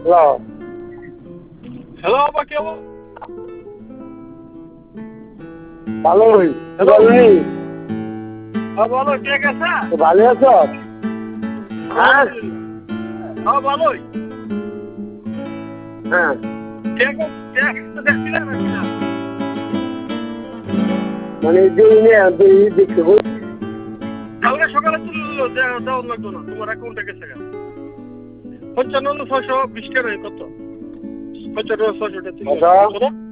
Hello hello আপা কেমন? ভালোই হ্যালো বলনি বলো ঠিক আছে? ভালো আছো? হ্যাঁ ভালোই। হ্যাঁ ঠিক দেখছিলেন নাকি না? মানে দেখতে বল তাহলে সকালে তুললো দেওয়া লাগতো না, তোমার অ্যাকাউন্টে গেছে গা 95,620 টাকা কত 95,620 টাকা